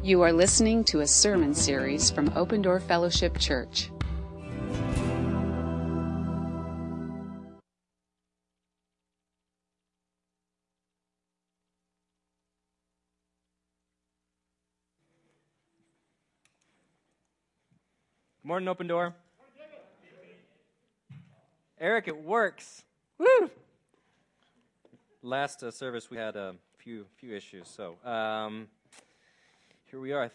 You are listening to a sermon series from Open Door Fellowship Church. Good morning, Open Door. Eric, it works. Woo! Last service we had a few issues, so here we are.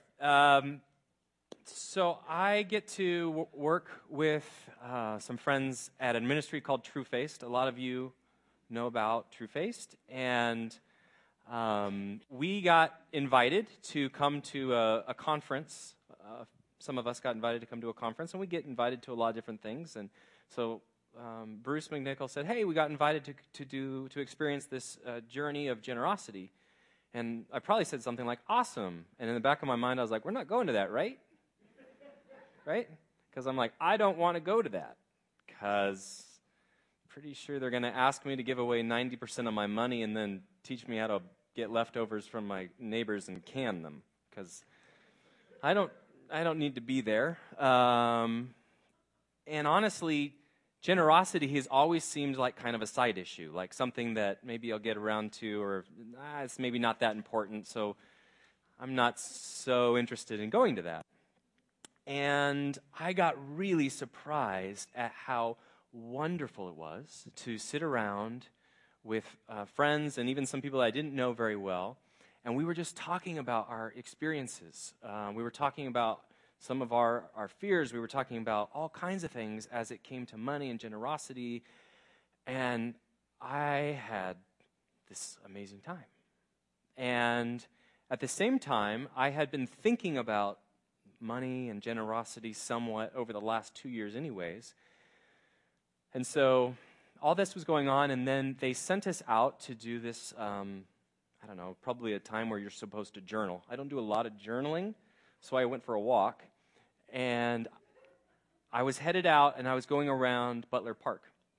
So I get to work with some friends at a ministry called Truefaced. A lot of you know about Truefaced, and we got invited to come to a conference. Some of us got invited to come to a conference, and we get invited to a lot of different things. And so Bruce McNichol said, "Hey, we got invited to experience this journey of generosity." And I probably said something like, "Awesome." And in the back of my mind, I was like, "We're not going to that, right?" Right? Because I'm like, I don't want to go to that. Because pretty sure they're going to ask me to give away 90% of my money and then teach me how to get leftovers from my neighbors and can them. Because I don't need to be there. And honestly, generosity has always seemed like kind of a side issue, like something that maybe I'll get around to, or it's maybe not that important, so I'm not so interested in going to that. And I got really surprised at how wonderful it was to sit around with friends and even some people I didn't know very well, and we were just talking about our experiences. We were talking about some of our fears. We were talking about all kinds of things as it came to money and generosity, and I had this amazing time. And at the same time, I had been thinking about money and generosity somewhat over the last 2 years anyways. And so all this was going on, and then they sent us out to do this, probably a time where you're supposed to journal. I don't do a lot of journaling, so I went for a walk, and I was headed out, and I was going around Butler Park.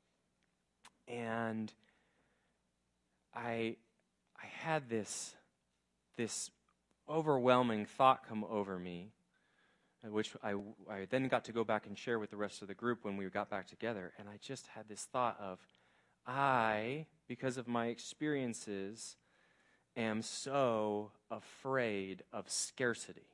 And I had this overwhelming thought come over me, which I then got to go back and share with the rest of the group when we got back together. And I just had this thought of, because of my experiences, am so afraid of scarcity,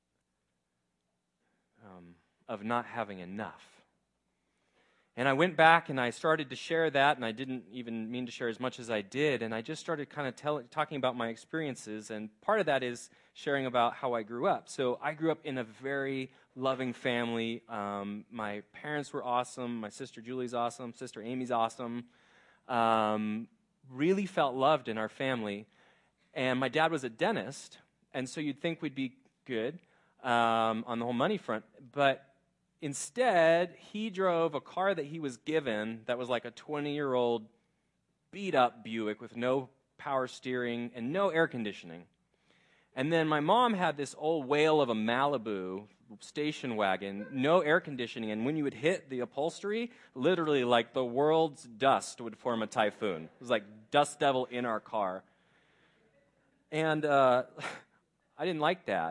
of not having enough. And I went back and I started to share that, and I didn't even mean to share as much as I did, and I just started kind of talking about my experiences, and part of that is sharing about how I grew up. So I grew up in a very loving family. My parents were awesome. My sister Julie's awesome. Sister Amy's awesome. Really felt loved in our family. And my dad was a dentist, and so you'd think we'd be good on the whole money front, but instead, he drove a car that he was given that was like a 20-year-old beat-up Buick with no power steering and no air conditioning. And then my mom had this old whale of a Malibu station wagon, no air conditioning, and when you would hit the upholstery, literally like the world's dust would form a typhoon. It was like dust devil in our car. And I didn't like that.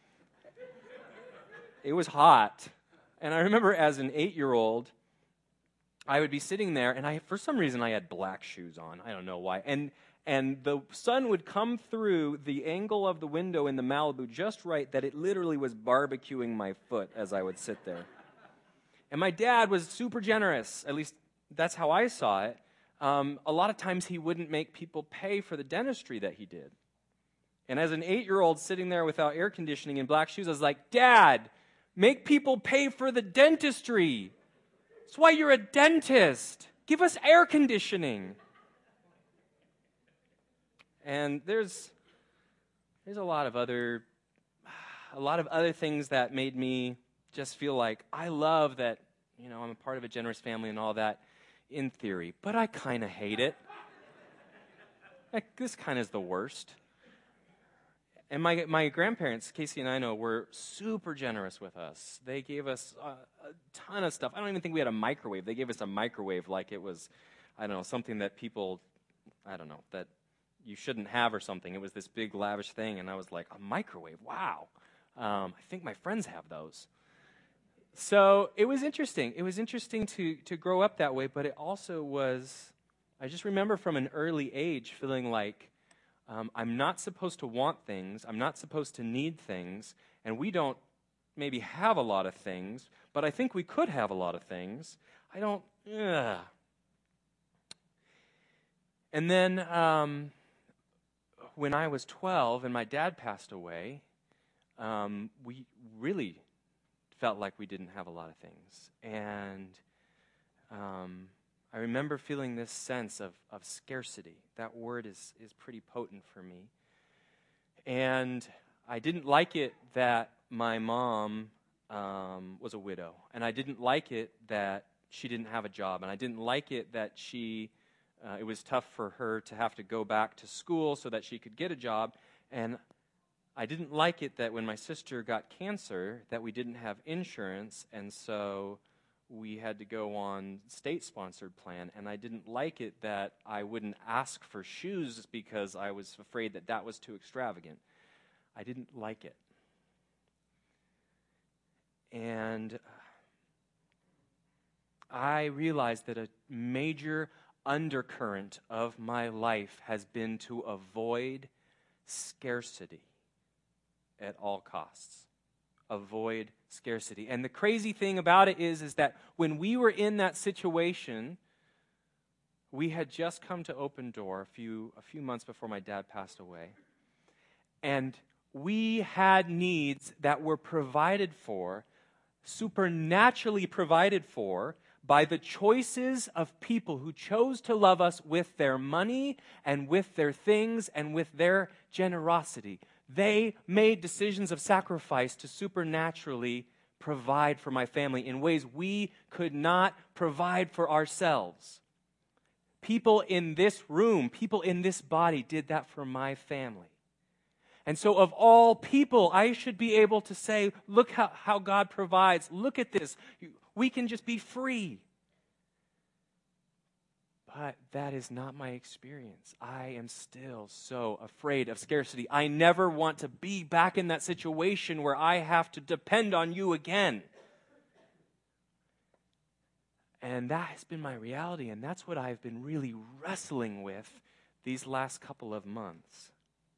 It was hot. And I remember as an 8-year-old, I would be sitting there, and for some reason I had black shoes on. I don't know why. And the sun would come through the angle of the window in the Malibu just right that it literally was barbecuing my foot as I would sit there. And my dad was super generous. At least that's how I saw it. A lot of times he wouldn't make people pay for the dentistry that he did. And as an 8-year-old sitting there without air conditioning and black shoes, I was like, "Dad, make people pay for the dentistry. That's why you're a dentist. Give us air conditioning." And there's a lot of other things that made me just feel like I love that, I'm a part of a generous family and all that in theory, but I kind of hate it. This kind of is the worst. And my grandparents, Casey and Ino, were super generous with us. They gave us a ton of stuff. I don't even think we had a microwave. They gave us a microwave like it was, something that people, that you shouldn't have or something. It was this big lavish thing, and I was like, a microwave, wow. I think my friends have those. So it was interesting. It was interesting to grow up that way, but it also was, I just remember from an early age feeling like I'm not supposed to want things, I'm not supposed to need things, and we don't maybe have a lot of things, but I think we could have a lot of things. I don't, ugh. And then when I was 12 and my dad passed away, we really felt like we didn't have a lot of things. And I remember feeling this sense of scarcity. That word is pretty potent for me. And I didn't like it that my mom was a widow. And I didn't like it that she didn't have a job. And I didn't like it that it was tough for her to have to go back to school so that she could get a job. And I didn't like it that when my sister got cancer that we didn't have insurance, and so we had to go on state-sponsored plan. And I didn't like it that I wouldn't ask for shoes because I was afraid that that was too extravagant. I didn't like it. And I realized that a major undercurrent of my life has been to avoid scarcity at all costs. Avoid scarcity. And the crazy thing about it is that when we were in that situation, we had just come to Open Door a few months before my dad passed away. And we had needs that were provided for, supernaturally provided for, by the choices of people who chose to love us with their money and with their things and with their generosity. They made decisions of sacrifice to supernaturally provide for my family in ways we could not provide for ourselves. People in this room, people in this body did that for my family. And so of all people, I should be able to say, look how God provides. Look at this. We can just be free. But that is not my experience. I am still so afraid of scarcity. I never want to be back in that situation where I have to depend on you again. And that has been my reality, and that's what I've been really wrestling with these last couple of months.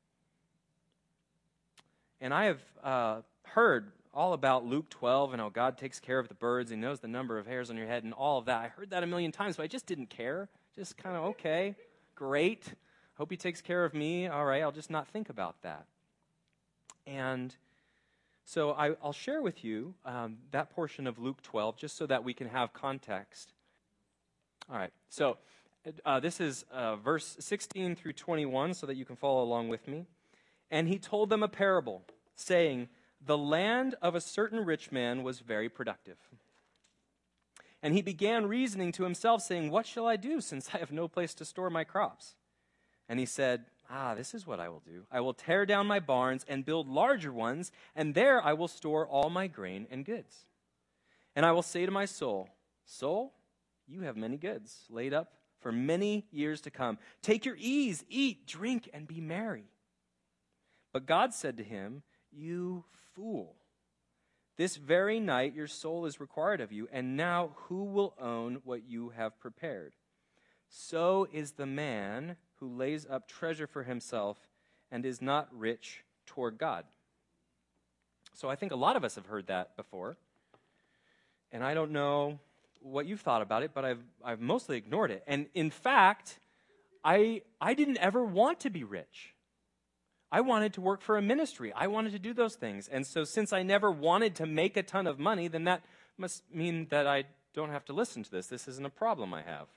And I have heard all about Luke 12 and how God takes care of the birds. He knows the number of hairs on your head and all of that. I heard that a million times, but I just didn't care. Just kind of, okay, great. Hope he takes care of me. All right, I'll just not think about that. And so I'll share with you that portion of Luke 12 just so that we can have context. All right, so this is verse 16 through 21 so that you can follow along with me. And he told them a parable, saying, "The land of a certain rich man was very productive. And he began reasoning to himself, saying, 'What shall I do, since I have no place to store my crops?' And he said, 'This is what I will do. I will tear down my barns and build larger ones, and there I will store all my grain and goods. And I will say to my soul, Soul, you have many goods laid up for many years to come. Take your ease, eat, drink, and be merry.' But God said to him, 'You fool. This very night your soul is required of you, and now who will own what you have prepared? So is the man who lays up treasure for himself and is not rich toward God.'" So I think a lot of us have heard that before. And I don't know what you've thought about it, but I've mostly ignored it. And in fact, I didn't ever want to be rich. I wanted to work for a ministry. I wanted to do those things. And so since I never wanted to make a ton of money, then that must mean that I don't have to listen to this. This isn't a problem I have.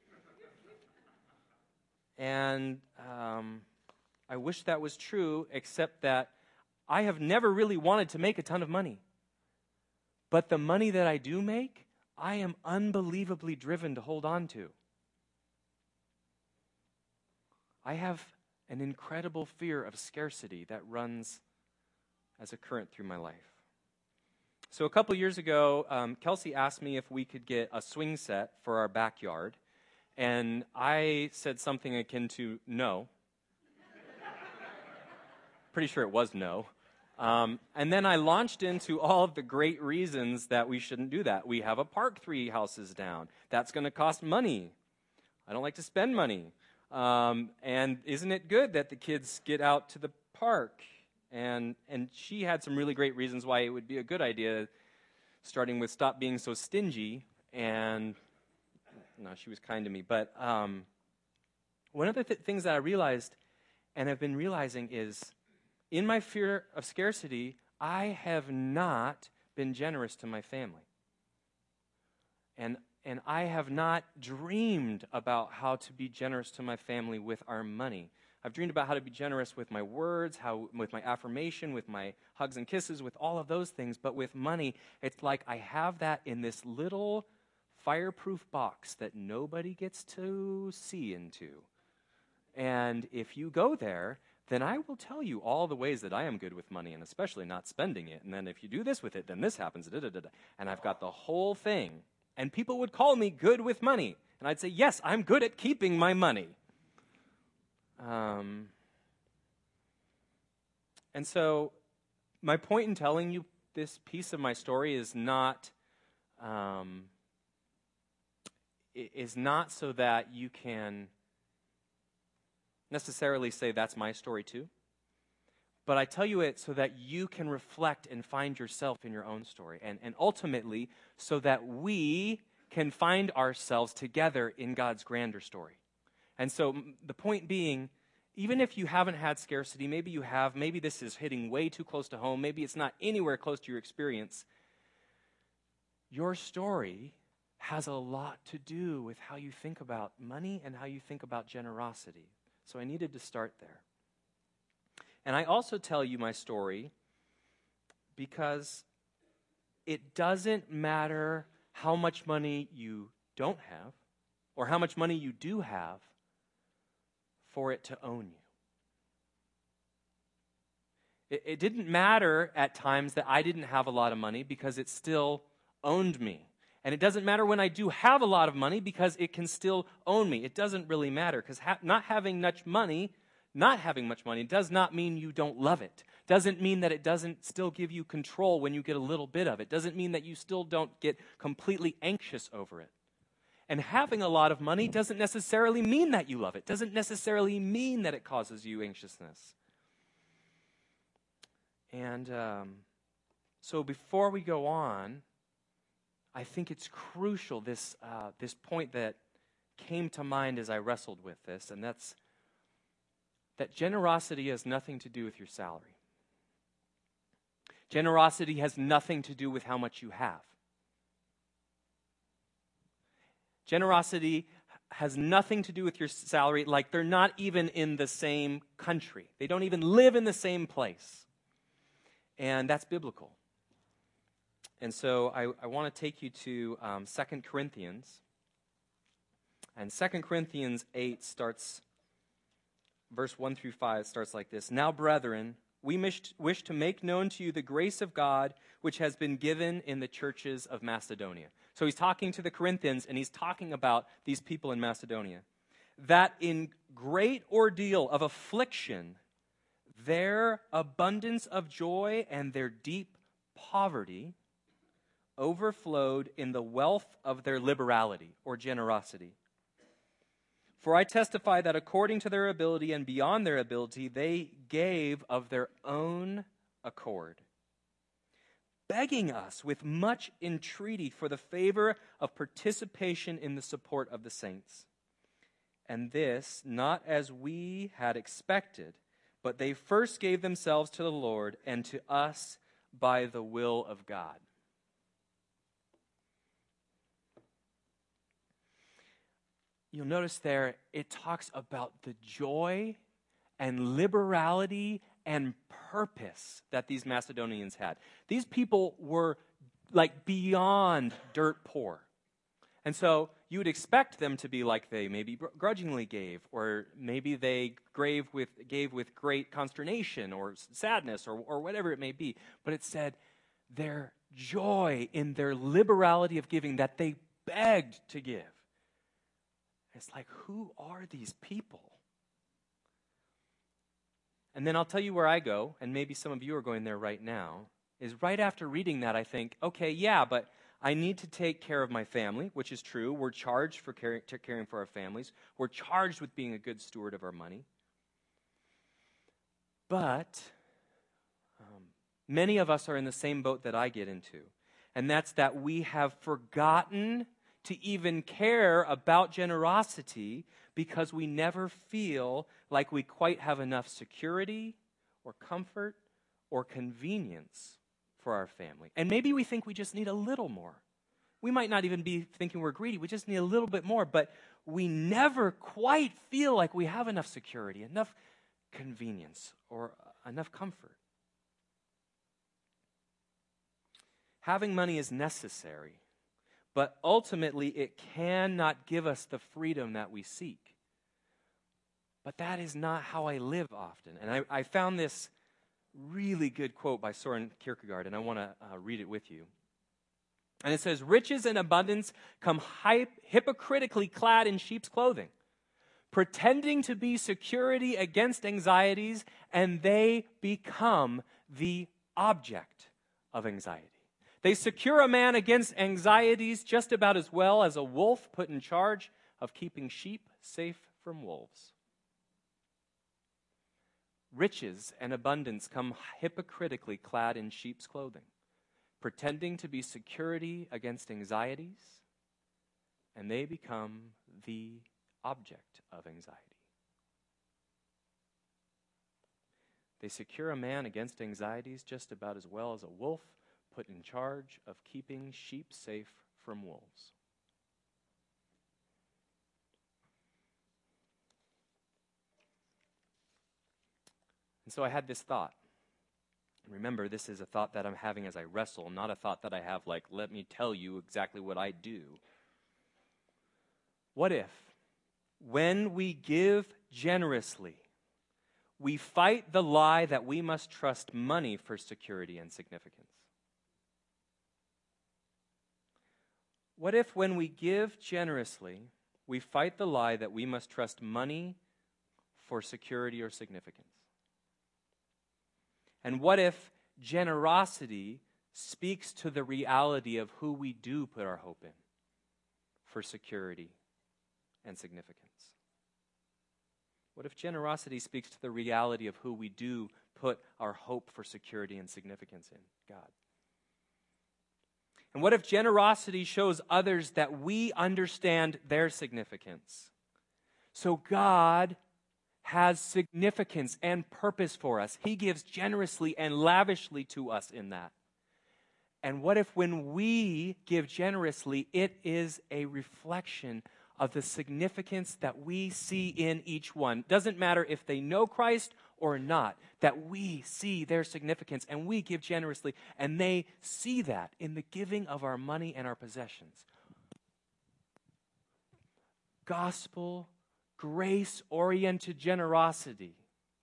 And I wish that was true, except that I have never really wanted to make a ton of money. But the money that I do make, I am unbelievably driven to hold on to. I have an incredible fear of scarcity that runs as a current through my life. So a couple years ago, Kelsey asked me if we could get a swing set for our backyard. And I said something akin to no. pretty sure it was no. And then I launched into all of the great reasons that we shouldn't do that. We have a park 3 houses down. That's going to cost money. I don't like to spend money. And isn't it good that the kids get out to the park? And she had some really great reasons why it would be a good idea, starting with stop being so stingy. And no, she was kind to me. But one of the things that I realized and have been realizing is, in my fear of scarcity, I have not been generous to my family. And I have not dreamed about how to be generous to my family with our money. I've dreamed about how to be generous with my words, with my affirmation, with my hugs and kisses, with all of those things. But with money, it's like I have that in this little fireproof box that nobody gets to see into. And if you go there, then I will tell you all the ways that I am good with money, and especially not spending it. And then if you do this with it, then this happens. And I've got the whole thing. And people would call me good with money. And I'd say, yes, I'm good at keeping my money. And so my point in telling you this piece of my story is not so that you can necessarily say that's my story too. But I tell you it so that you can reflect and find yourself in your own story. And ultimately, so that we can find ourselves together in God's grander story. And so the point being, even if you haven't had scarcity, maybe you have, maybe this is hitting way too close to home, maybe it's not anywhere close to your experience, your story has a lot to do with how you think about money and how you think about generosity. So I needed to start there. And I also tell you my story because it doesn't matter how much money you don't have or how much money you do have for it to own you. It didn't matter at times that I didn't have a lot of money because it still owned me. And it doesn't matter when I do have a lot of money because it can still own me. It doesn't really matter because not having much money does not mean you don't love it. Doesn't mean that it doesn't still give you control when you get a little bit of it. Doesn't mean that you still don't get completely anxious over it. And having a lot of money doesn't necessarily mean that you love it. Doesn't necessarily mean that it causes you anxiousness. And so before we go on, I think it's crucial, this point that came to mind as I wrestled with this, and that's that generosity has nothing to do with your salary. Generosity has nothing to do with how much you have. Generosity has nothing to do with your salary, like they're not even in the same country. They don't even live in the same place. And that's biblical. And so I want to take you to 2 Corinthians. And 2 Corinthians 8 starts, verse 1 through 5 starts like this. Now, brethren, we wish to make known to you the grace of God which has been given in the churches of Macedonia. So he's talking to the Corinthians, and he's talking about these people in Macedonia. That in great ordeal of affliction, their abundance of joy and their deep poverty overflowed in the wealth of their liberality or generosity. For I testify that according to their ability and beyond their ability, they gave of their own accord, begging us with much entreaty for the favor of participation in the support of the saints. And this, not as we had expected, but they first gave themselves to the Lord and to us by the will of God. You'll notice there, it talks about the joy and liberality and purpose that these Macedonians had. These people were like beyond dirt poor. And so you would expect them to be like they maybe grudgingly gave, or maybe they gave with great consternation or sadness or whatever it may be. But it said their joy in their liberality of giving, that they begged to give. It's like, who are these people? And then I'll tell you where I go, and maybe some of you are going there right now, is right after reading that, I think, okay, yeah, but I need to take care of my family, which is true. We're charged for caring for our families. We're charged with being a good steward of our money. But many of us are in the same boat that I get into, and that's that we have forgotten to even care about generosity because we never feel like we quite have enough security or comfort or convenience for our family. And maybe we think we just need a little more. We might not even be thinking we're greedy. We just need a little bit more, but we never quite feel like we have enough security, enough convenience, or enough comfort. Having money is necessary, but ultimately it cannot give us the freedom that we seek. But that is not how I live often. And I found this really good quote by Soren Kierkegaard, and I want to read it with you. And it says, "Riches and abundance come hypocritically clad in sheep's clothing, pretending to be security against anxieties, and they become the object of anxiety. They secure a man against anxieties just about as well as a wolf put in charge of keeping sheep safe from wolves." Riches and abundance come hypocritically clad in sheep's clothing, pretending to be security against anxieties, and they become the object of anxiety. They secure a man against anxieties just about as well as a wolf put in charge of keeping sheep safe from wolves. And so I had this thought. Remember, this is a thought that I'm having as I wrestle, not a thought that I have like, let me tell you exactly what I do. What if, when we give generously, we fight the lie that we must trust money for security and significance? What if, when we give generously, we fight the lie that we must trust money for security or significance? And what if generosity speaks to the reality of who we do put our hope in for security and significance? What if generosity speaks to the reality of who we do put our hope for security and significance in? God. And what if generosity shows others that we understand their significance? So God has significance and purpose for us. He gives generously and lavishly to us in that. And what if when we give generously, it is a reflection of the significance that we see in each one? Doesn't matter if they know Christ or not, that we see their significance and we give generously, and they see that in the giving of our money and our possessions. Gospel, grace-oriented generosity.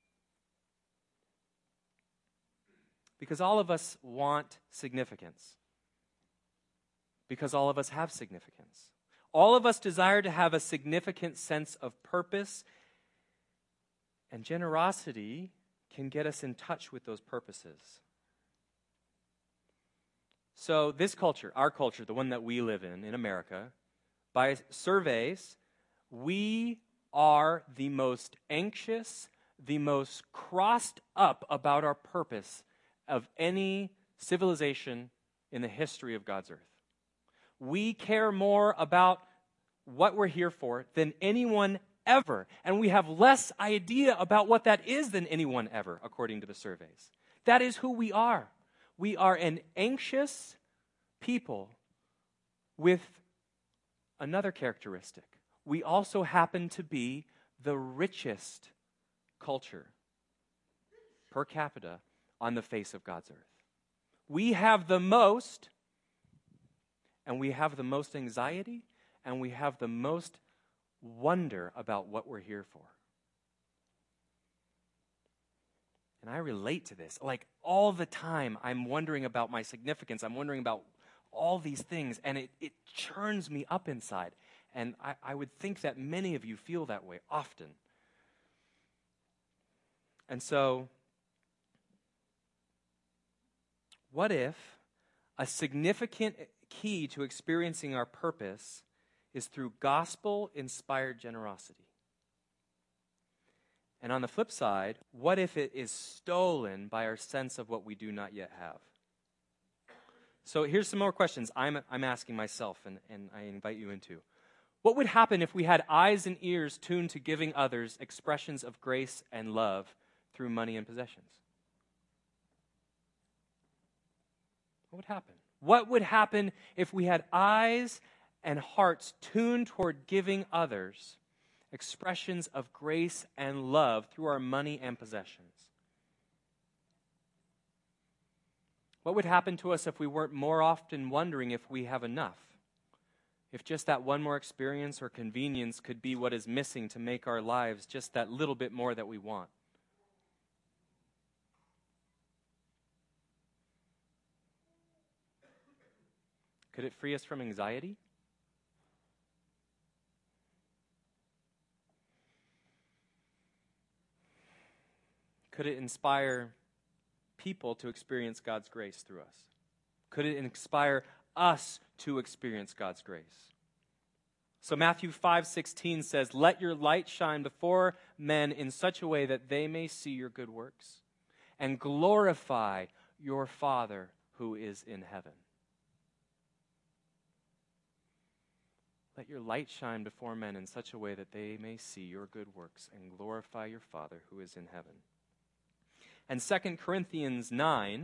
Because all of us want significance. Because all of us have significance. All of us desire to have a significant sense of purpose, and generosity can get us in touch with those purposes. So this culture, our culture, the one that we live in America, by surveys, we are the most anxious, the most crossed up about our purpose of any civilization in the history of God's earth. We care more about what we're here for than anyone ever, and we have less idea about what that is than anyone ever, according to the surveys. That is who we are. We are an anxious people with another characteristic. We also happen to be the richest culture per capita on the face of God's earth. We have the most, and we have the most anxiety, and we have the most wonder about what we're here for. And I relate to this. Like all the time, I'm wondering about my significance. I'm wondering about all these things, and it churns me up inside. And I would think that many of you feel that way often. And so, what if a significant key to experiencing our purpose is through gospel-inspired generosity? And on the flip side, what if it is stolen by our sense of what we do not yet have? So here's some more questions I'm asking myself, and I invite you into. What would happen if we had eyes and ears tuned to giving others expressions of grace and love through money and possessions? What would happen? What would happen if we had eyes and hearts tuned toward giving others expressions of grace and love through our money and possessions? What would happen to us if we weren't more often wondering if we have enough? If just that one more experience or convenience could be what is missing to make our lives just that little bit more that we want? Could it free us from anxiety? Could it inspire people to experience God's grace through us? Could it inspire us to experience God's grace? So Matthew 5:16 says, "Let your light shine before men in such a way that they may see your good works and glorify your Father who is in heaven." Let your light shine before men in such a way that they may see your good works and glorify your Father who is in heaven. And 2 Corinthians 9,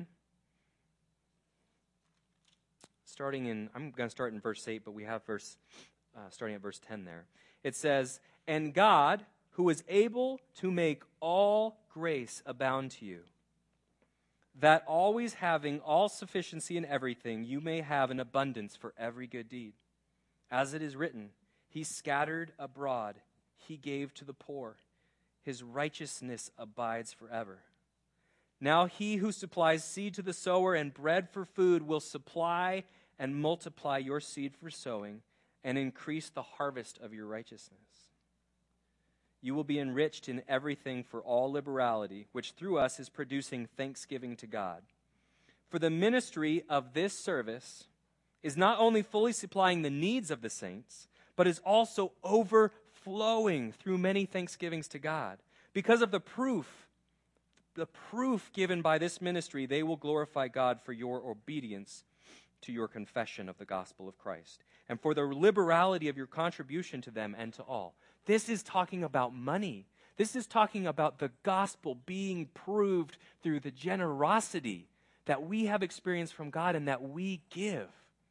I'm going to start in verse 8, but we have starting at verse 10 there. It says, "And God, who is able to make all grace abound to you, that always having all sufficiency in everything, you may have an abundance for every good deed. As it is written, He scattered abroad, He gave to the poor. His righteousness abides forever. Now He who supplies seed to the sower and bread for food will supply and multiply your seed for sowing and increase the harvest of your righteousness. You will be enriched in everything for all liberality, which through us is producing thanksgiving to God. For the ministry of this service is not only fully supplying the needs of the saints, but is also overflowing through many thanksgivings to God. Because of the proof given by this ministry, they will glorify God for your obedience to your confession of the gospel of Christ, and for the liberality of your contribution to them and to all." This is talking about money. This is talking about the gospel being proved through the generosity that we have experienced from God and that we give.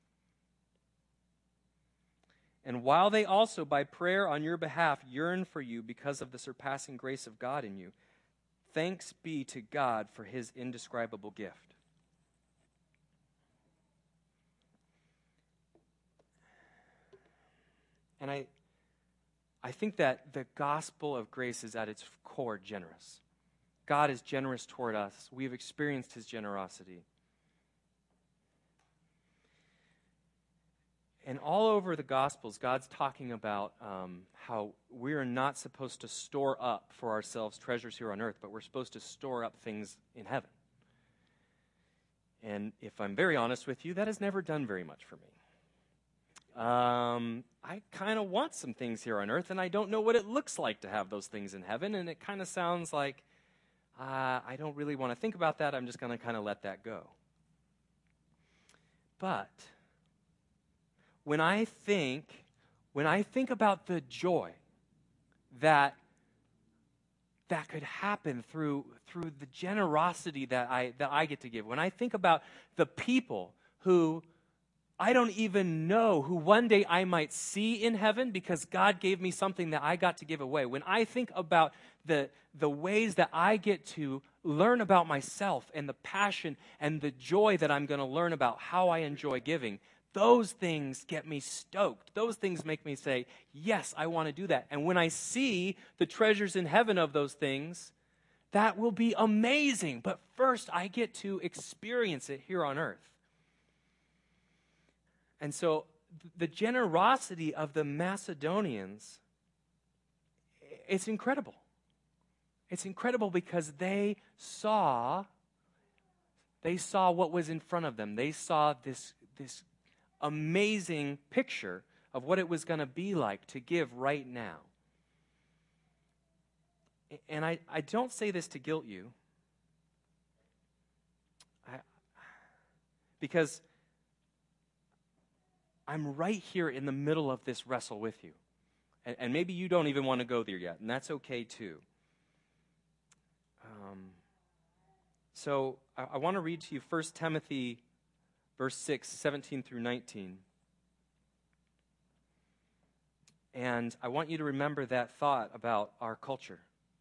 "And while they also, by prayer on your behalf, yearn for you because of the surpassing grace of God in you, thanks be to God for His indescribable gift." And I think that the gospel of grace is at its core generous. God is generous toward us. We have experienced His generosity. And all over the Gospels, God's talking about how we are not supposed to store up for ourselves treasures here on earth, but we're supposed to store up things in heaven. And if I'm very honest with you, that has never done very much for me. I kind of want some things here on earth, and I don't know what it looks like to have those things in heaven, and it kind of sounds like I don't really want to think about that. I'm just going to kind of let that go. But when I think about the joy that could happen through the generosity that I get to give, when I think about the people who I don't even know who one day I might see in heaven because God gave me something that I got to give away, when I think about the ways that I get to learn about myself and the passion and the joy that I'm going to learn about how I enjoy giving, those things get me stoked. Those things make me say, yes, I want to do that. And when I see the treasures in heaven of those things, that will be amazing. But first, I get to experience it here on earth. And so the generosity of the Macedonians, it's incredible. It's incredible because they saw what was in front of them. They saw this amazing picture of what it was going to be like to give right now. And I don't say this to guilt you, because I'm right here in the middle of this wrestle with you. And maybe you don't even want to go there yet, and that's okay too. So I want to read to you 1 Timothy verse 6, 17 through 19. And I want you to remember that thought about our culture.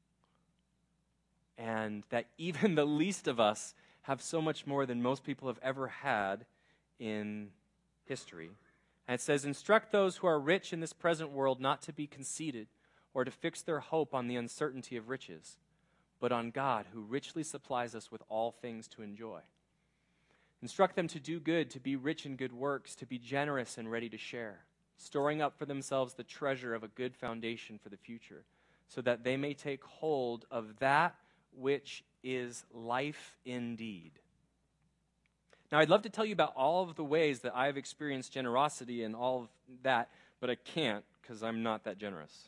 And that even the least of us have so much more than most people have ever had in history. And it says, instruct those who are rich in this present world not to be conceited or to fix their hope on the uncertainty of riches, but on God, who richly supplies us with all things to enjoy. Instruct them to do good, to be rich in good works, to be generous and ready to share, storing up for themselves the treasure of a good foundation for the future, so that they may take hold of that which is life indeed. Now, I'd love to tell you about all of the ways that I've experienced generosity and all of that, but I can't because I'm not that generous.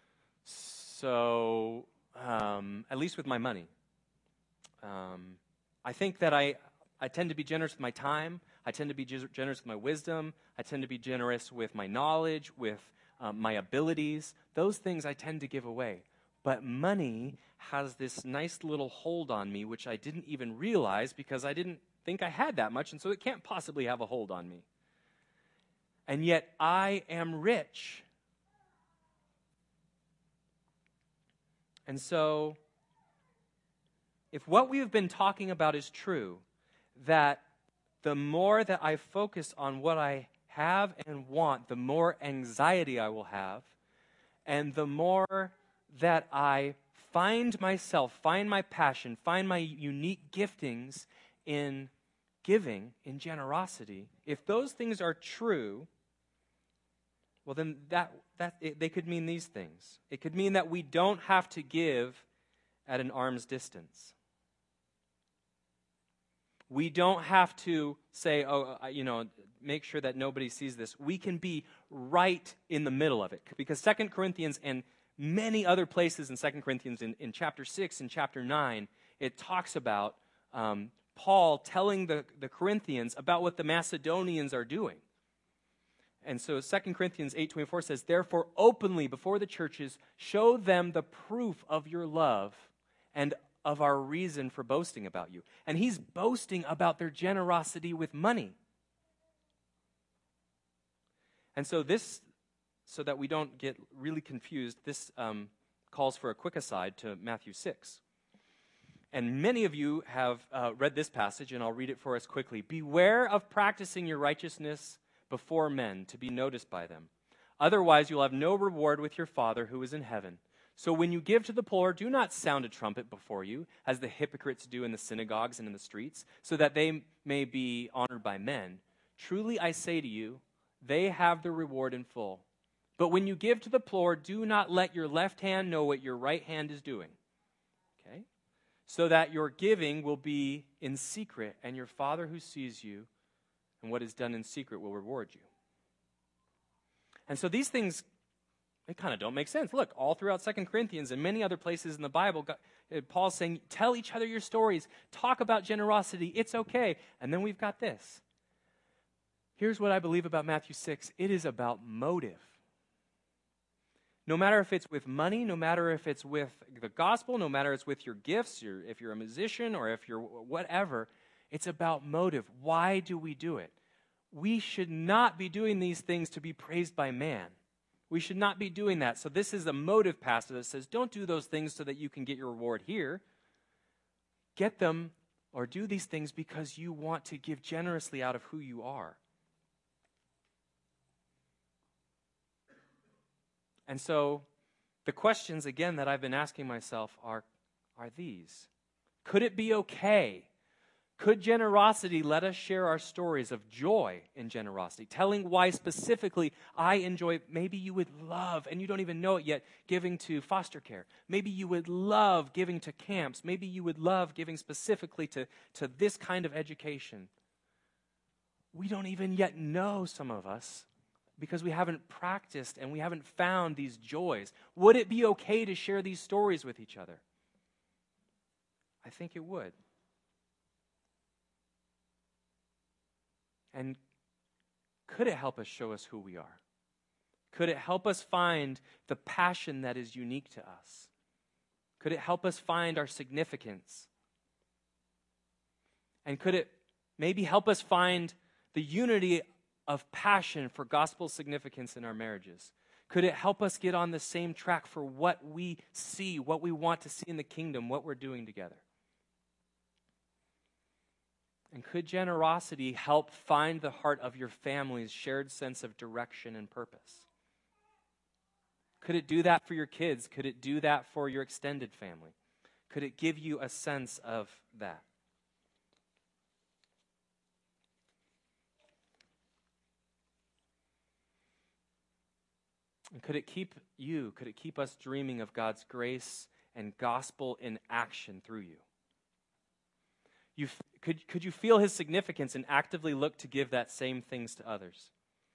So, at least with my money. I think that I tend to be generous with my time. I tend to be generous with my wisdom. I tend to be generous with my knowledge, with my abilities. Those things I tend to give away. But money has this nice little hold on me, which I didn't even realize because I didn't think I had that much, and so it can't possibly have a hold on me. And yet I am rich. And so, if what we have been talking about is true, that the more that I focus on what I have and want, the more anxiety I will have, and the more that I find myself, find my passion, find my unique giftings in giving, in generosity, if those things are true, well then they could mean these things. It could mean that we don't have to give at an arm's distance. We don't have to say, make sure that nobody sees this. We can be right in the middle of it. Because 2 Corinthians and many other places in 2 Corinthians, in chapter 6 and chapter 9, it talks about Paul telling the Corinthians about what the Macedonians are doing. And so 2 Corinthians 8:24 says, therefore openly before the churches, show them the proof of your love and of our reason for boasting about you. And he's boasting about their generosity with money. And so so that we don't get really confused, this calls for a quick aside to Matthew 6. And many of you have read this passage, and I'll read it for us quickly. Beware of practicing your righteousness before men to be noticed by them. Otherwise, you'll have no reward with your Father who is in heaven. So when you give to the poor, do not sound a trumpet before you, as the hypocrites do in the synagogues and in the streets, so that they may be honored by men. Truly I say to you, they have their reward in full. But when you give to the poor, do not let your left hand know what your right hand is doing. Okay? So that your giving will be in secret, and your Father who sees you and what is done in secret will reward you. And so these things, they kind of don't make sense. Look, all throughout 2 Corinthians and many other places in the Bible, Paul's saying, tell each other your stories. Talk about generosity. It's okay. And then we've got this. Here's what I believe about Matthew 6. It is about motive. No matter if it's with money, no matter if it's with the gospel, no matter if it's with your gifts, if you're a musician or if you're whatever, it's about motive. Why do we do it? We should not be doing these things to be praised by man. We should not be doing that. So this is a motive passage that says, don't do those things so that you can get your reward here. Get them or do these things because you want to give generously out of who you are. And so the questions, again, that I've been asking myself are these. Could it be okay? Could generosity let us share our stories of joy in generosity, telling why specifically I enjoy, maybe you would love, and you don't even know it yet, giving to foster care. Maybe you would love giving to camps. Maybe you would love giving specifically to this kind of education. We don't even yet know, some of us, because we haven't practiced and we haven't found these joys. Would it be okay to share these stories with each other? I think it would. And could it help us show us who we are? Could it help us find the passion that is unique to us? Could it help us find our significance? And could it maybe help us find the unity of passion for gospel significance in our marriages? Could it help us get on the same track for what we see, what we want to see in the kingdom, what we're doing together? And could generosity help find the heart of your family's shared sense of direction and purpose? Could it do that for your kids? Could it do that for your extended family? Could it give you a sense of that? And could it keep us dreaming of God's grace and gospel in action through you? Could you feel his significance and actively look to give that same things to others?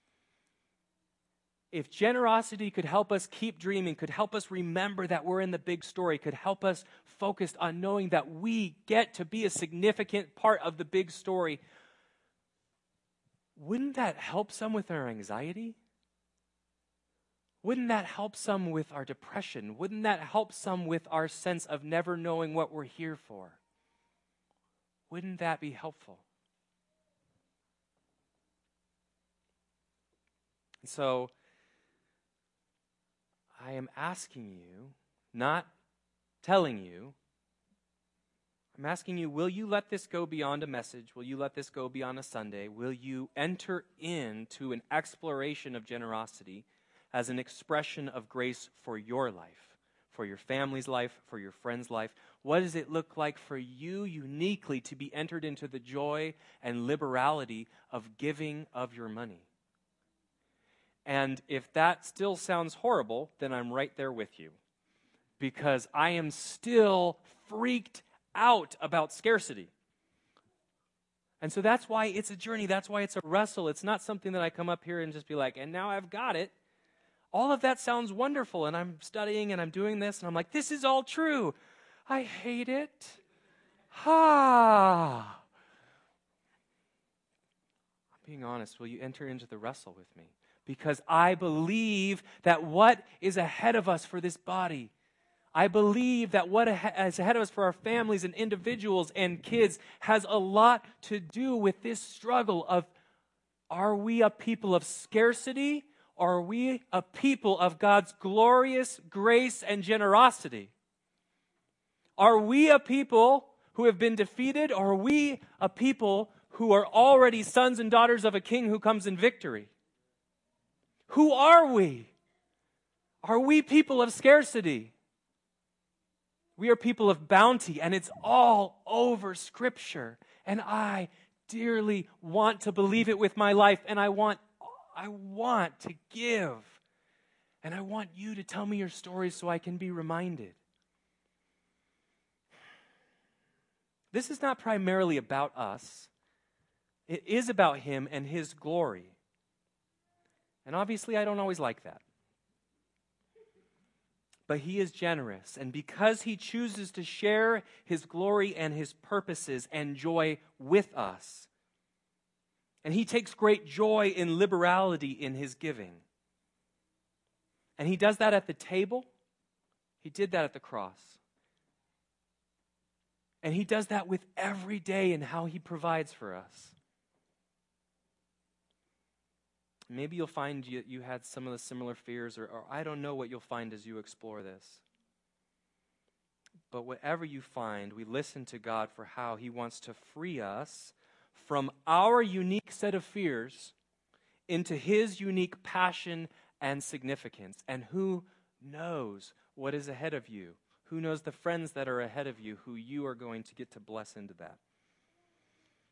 If generosity could help us keep dreaming, could help us remember that we're in the big story, could help us focus on knowing that we get to be a significant part of the big story, wouldn't that help some with our anxiety? Wouldn't that help some with our depression? Wouldn't that help some with our sense of never knowing what we're here for? Wouldn't that be helpful? And so, I am asking you, not telling you, I'm asking you, will you let this go beyond a message? Will you let this go beyond a Sunday? Will you enter into an exploration of generosity as an expression of grace for your life, for your family's life, for your friend's life? What does it look like for you uniquely to be entered into the joy and liberality of giving of your money? And if that still sounds horrible, then I'm right there with you, because I am still freaked out about scarcity. And so that's why it's a journey. That's why it's a wrestle. It's not something that I come up here and just be like, and now I've got it. All of that sounds wonderful, and I'm studying and I'm doing this, and I'm like, this is all true. I hate it. I'm being honest. Will you enter into the wrestle with me? Because I believe that what is ahead of us for this body, I believe that what is ahead of us for our families and individuals and kids has a lot to do with this struggle of, are we a people of scarcity, or are we a people of God's glorious grace and generosity? Are we a people who have been defeated, or are we a people who are already sons and daughters of a king who comes in victory? Who are we? Are we people of scarcity? We are people of bounty, and it's all over Scripture. And I dearly want to believe it with my life, and I want to give. And I want you to tell me your stories so I can be reminded. This is not primarily about us. It is about Him and His glory. And obviously, I don't always like that. But He is generous. And because He chooses to share His glory and His purposes and joy with us, and He takes great joy in liberality in His giving. And He does that at the table. He did that at the cross. And He does that with every day in how He provides for us. Maybe you'll find you had some of the similar fears, or I don't know what you'll find as you explore this. But whatever you find, we listen to God for how He wants to free us from our unique set of fears into His unique passion and significance. And who knows what is ahead of you? Who knows the friends that are ahead of you who you are going to get to bless into that?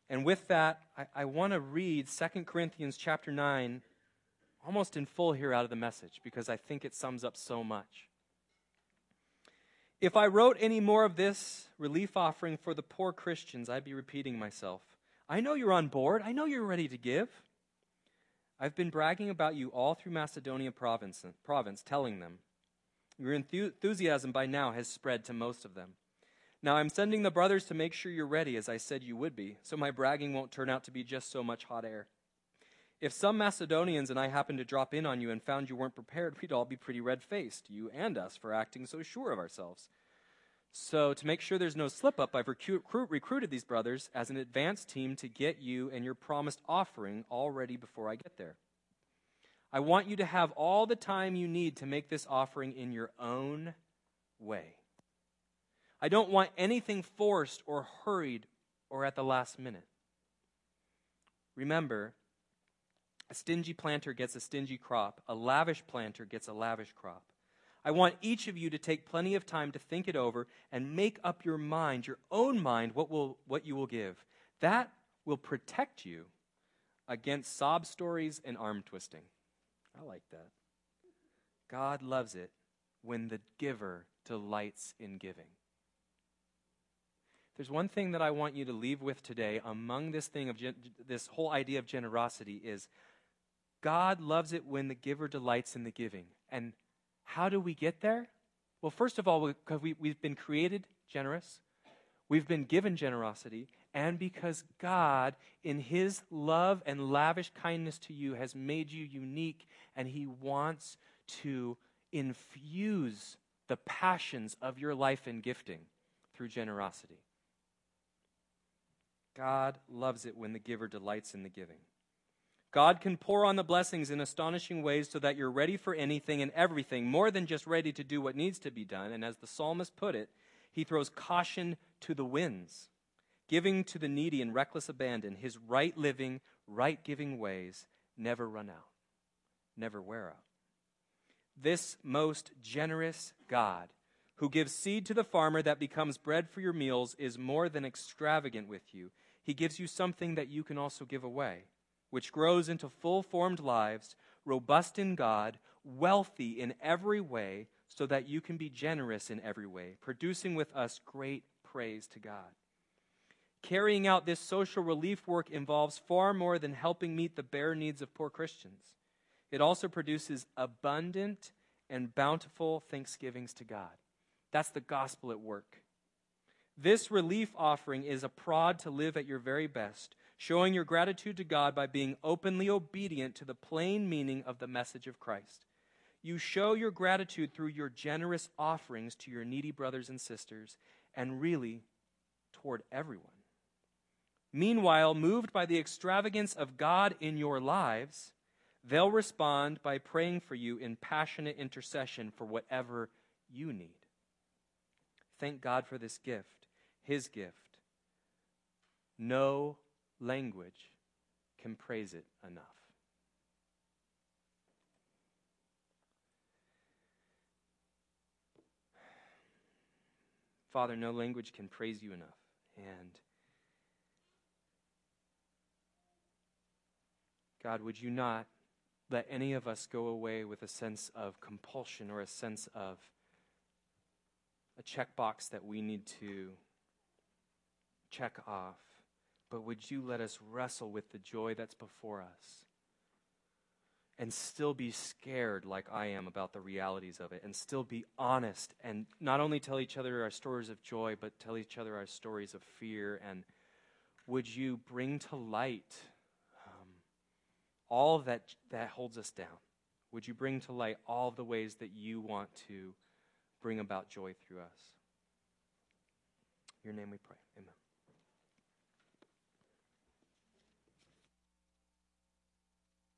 And with that, I want to read 2 Corinthians chapter 9 almost in full here out of the Message, because I think it sums up so much. If I wrote any more of this relief offering for the poor Christians, I'd be repeating myself. I know you're on board. I know you're ready to give. I've been bragging about you all through Macedonia province, telling them. Your enthusiasm by now has spread to most of them. Now I'm sending the brothers to make sure you're ready, as I said you would be, so my bragging won't turn out to be just so much hot air. If some Macedonians and I happened to drop in on you and found you weren't prepared, we'd all be pretty red-faced, you and us, for acting so sure of ourselves. So to make sure there's no slip-up, I've recruited these brothers as an advance team to get you and your promised offering all ready before I get there. I want you to have all the time you need to make this offering in your own way. I don't want anything forced or hurried or at the last minute. Remember, a stingy planter gets a stingy crop. A lavish planter gets a lavish crop. I want each of you to take plenty of time to think it over and make up your mind, your own mind, what you will give. That will protect you against sob stories and arm twisting. I like that. God loves it when the giver delights in giving. There's one thing that I want you to leave with today among this thing of this whole idea of generosity is God loves it when the giver delights in the giving. And how do we get there? Well, first of all, because we've been created generous, we've been given generosity, and because God, in his love and lavish kindness to you, has made you unique, and he wants to infuse the passions of your life in gifting through generosity. God loves it when the giver delights in the giving. God can pour on the blessings in astonishing ways so that you're ready for anything and everything, more than just ready to do what needs to be done. And as the psalmist put it, he throws caution to the winds, giving to the needy in reckless abandon. His right living, right giving ways never run out, never wear out. This most generous God, who gives seed to the farmer that becomes bread for your meals, is more than extravagant with you. He gives you something that you can also give away, which grows into full-formed lives, robust in God, wealthy in every way, so that you can be generous in every way, producing with us great praise to God. Carrying out this social relief work involves far more than helping meet the bare needs of poor Christians. It also produces abundant and bountiful thanksgivings to God. That's the gospel at work. This relief offering is a prod to live at your very best, showing your gratitude to God by being openly obedient to the plain meaning of the message of Christ. You show your gratitude through your generous offerings to your needy brothers and sisters, and really toward everyone. Meanwhile, moved by the extravagance of God in your lives, they'll respond by praying for you in passionate intercession for whatever you need. Thank God for this gift, his gift. No language can praise it enough. Father, no language can praise you enough. And God, would you not let any of us go away with a sense of compulsion or a sense of a checkbox that we need to check off, but would you let us wrestle with the joy that's before us and still be scared like I am about the realities of it, and still be honest and not only tell each other our stories of joy, but tell each other our stories of fear. And would you bring to light all that holds us down? Would you bring to light all the ways that you want to bring about joy through us? In your name we pray. Amen.